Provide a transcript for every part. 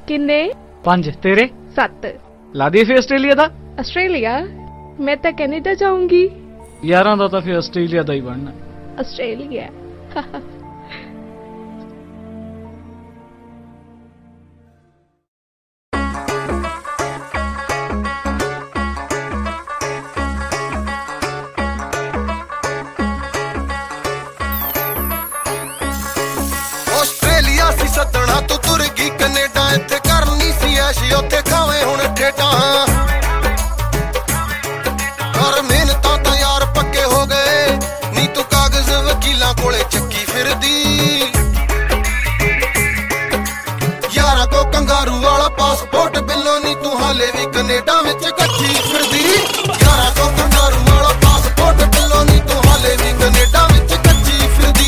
ਕਿੰਨੇ? 5 ਤੇਰੇ? 7। ਲਾ ਦੇ ਫੇ ਆਸਟ੍ਰੇਲੀਆ ਦਾ। ਆਸਟ੍ਰੇਲੀਆ? ਮੈਂ ਤਾਂ ਕੈਨੇਡਾ ਜਾਊਂਗੀ। 11 ਦਾ ਤਾਂ ਫੇ ਆਸਟ੍ਰੇਲੀਆ ਦਾ ਹੀ ਬਣਨਾ। ਆਸਟ੍ਰੇਲੀਆ। ਆਸਟ੍ਰੇਲੀਆ ਸੀ ਸੱਦਣਾ ਤੂੰ ਤੁਰ ਗਈ ਕੈਨੇਡਾ, ਇੱਥੇ ਕਰਨੀ ਸੀ ਐਸ਼ੀ ਉੱਥੇ ਖਾਵੇਂ ਹੁਣ ਠੇਡਾਂ। ਪਰ ਮਿਹਨਤਾਂ ਤਾਂ ਯਾਰ ਪੱਕੇ ਹੋ ਗਏ, ਨੀ ਤੂੰ ਕਾਗਜ਼ ਵਕੀਲਾਂ ਕੋਲੇ ਚੱਕੀ ਫਿਰਦੀ। ਯਾਰਾਂ ਕੋ ਕੰਗਾਰੂ ਵਾਲਾ ਪਾਸਪੋਰਟ ਬਿੱਲੋ, ਨੀ ਤੂੰ ਹਾਲੇ ਵੀ ਕੈਨੇਡਾ ਵਿੱਚ ਕੱਚੀ ਫਿਰਦੀ। ਯਾਰਾਂ ਕੋ ਕੰਗਾਰੂ ਵਾਲਾ ਪਾਸਪੋਰਟ ਬਿੱਲੋ, ਨੀ ਤੂੰ ਹਾਲੇ ਵੀ ਕੈਨੇਡਾ ਵਿੱਚ ਕੱਚੀ ਫਿਰਦੀ।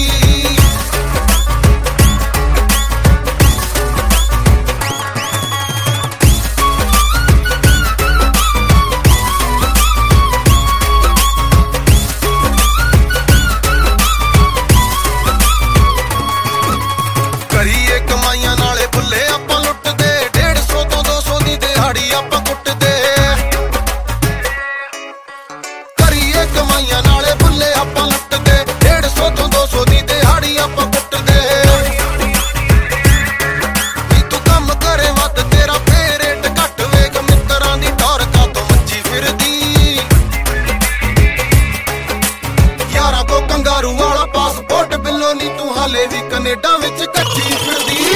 ਕਰੀਏ ਕਮਾਈਆਂ ਨਾਲੇ ਭੁੱਲੇ ਆਪਾਂ ਲੁੱਟਦੇ, 150 ਤੋਂ 200 ਦੀ ਦਿਹਾੜੀ ਆਪਾਂ ਕੁੱਟਦੇ। ਕਰੀਏ ਕਮਾਈਆਂ ਨਾਲੇ ਭੁੱਲੇ ਆਪਾਂ ਲੁੱਟਦੇ, 150 ਤੋਂ 200 ਦੀ ਦਿਹਾੜੀ ਆਪਾਂ ਕੁੱਟਦੇ। ਵੀ ਤੂੰ ਕੰਮ ਕਰੇ ਵੱਧ ਤੇਰਾ ਫੇਰ ਰੇਟ ਘੱਟ, ਵੇਖ ਮਿੱਤਰਾਂ ਦੀ ਟੌਰ ਕਾਤੋਂ ਮੱਚੀ ਫਿਰਦੀ। ਯਾਰਾਂ ਕੋ ਕੰਗਾਰੂ ਵਾਲਾ ਪਾਸਪੋਰਟ ਬਿੱਲੋ, ਨੀ ਤੂੰ ਹਾਲੇ ਵੀ ਕੈਨੇਡਾ ਵਿੱਚ ਕੱਚੀ ਫਿਰਦੀ।